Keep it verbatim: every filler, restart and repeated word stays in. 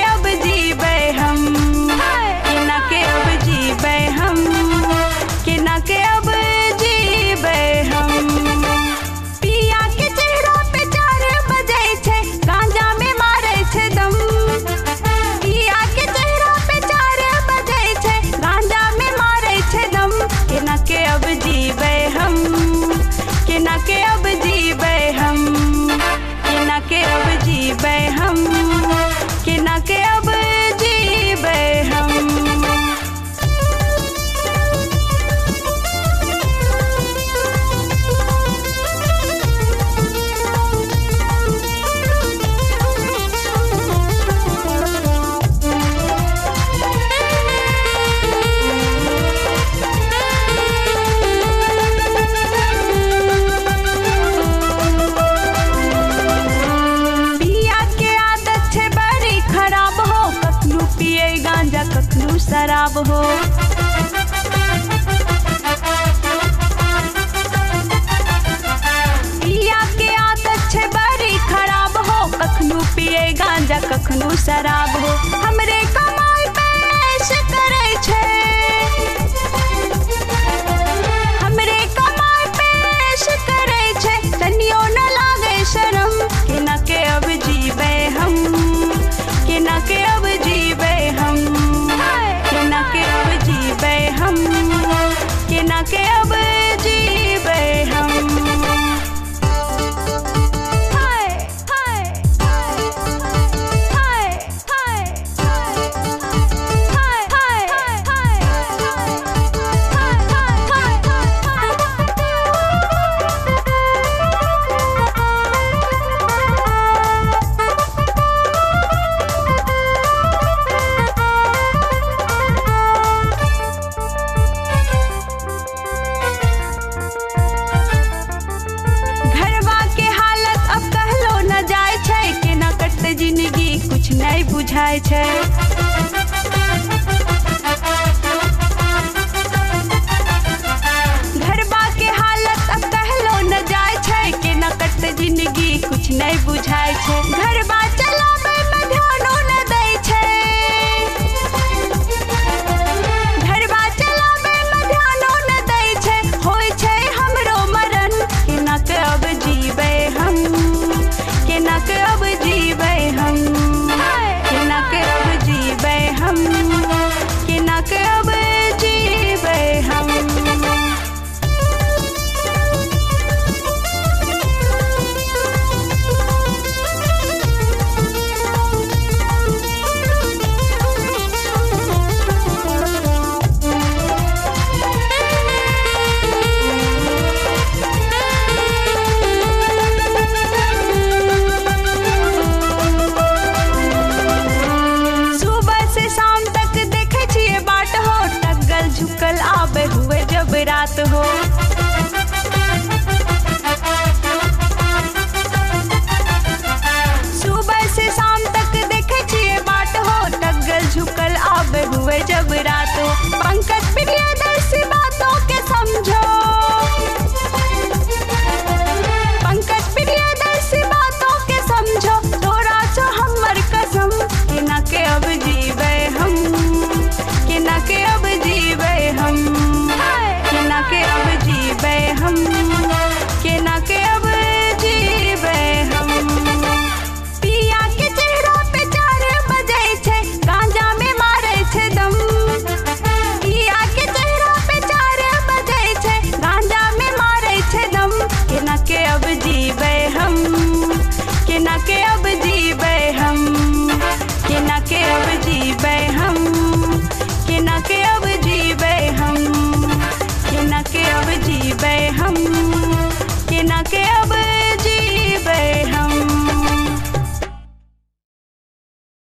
अब जीवे हम, केना के अब जीवे हम, केना के अब जीवे हम। पिया के चेहरा पे चार बजे छे, गांजा में मारे छे दम। पिया के चेहरा पे चार बजे छे, गांजा में मारे छे दम। केना के अब जीवे हम, केना के अब जीवे हम, केना के अब जीवे हम, केना के अब जीवे हम। कखनू शराब हो, पिया के आदत छे बड़ी खराब हो। कखनू पिए गांजा कखनू शराब हो। हमरे कमाई पे ऐश करे छे, हमरे कमाई पे ऐश करे छे, तनियो न लागे शरम। केना के अब जीवे हम, केना के अब जीवे हम, केना के अब जीवे हम, केना के अब जीवे हम। हाय हाय हाय हाय हाय हाय हाय हाय जिंदगी कुछ नहीं बुझाय छै। घरबा के हालत अब कहलो न जाय छै, केना कटते जिंदगी कुछ नहीं बुझाय छै। घरबा चलाबै में ध्यानो न दै छै, घरबा चलाबै में ध्यानो न दै छै। होय छै हमरो मरण, केना के अब जीवे हम, केना के अब जीवे हम, केना के अब जीवे हम, केना के अब जीवे हम। झुकल आबे हुए जब रात हो, सुबह से शाम तक देखे छिए बाट हो। टग्गल झुकल आबे हुए जब रात हो। पंकज प्रियदर्शी बातों के समझो, पंकज प्रियदर्शी बातों के समझो। तोरा छो हमर कसम, केना के अब जीवे हम, केना के अब जीवे हम, केना के अब जीवे हम, केना के अब जीवे हम। पिया के चेहरा पे चार बजे छे, गांजा में मारे छे दम। पिया के चेहरा पे चार बजे छे, गांजा में मारे छे दम। केना के अब जीवे हम, केना के अब जीवे हम, केना के अब जीवे हम, केना के अब जीवे हम, केना के अब जीवे हम।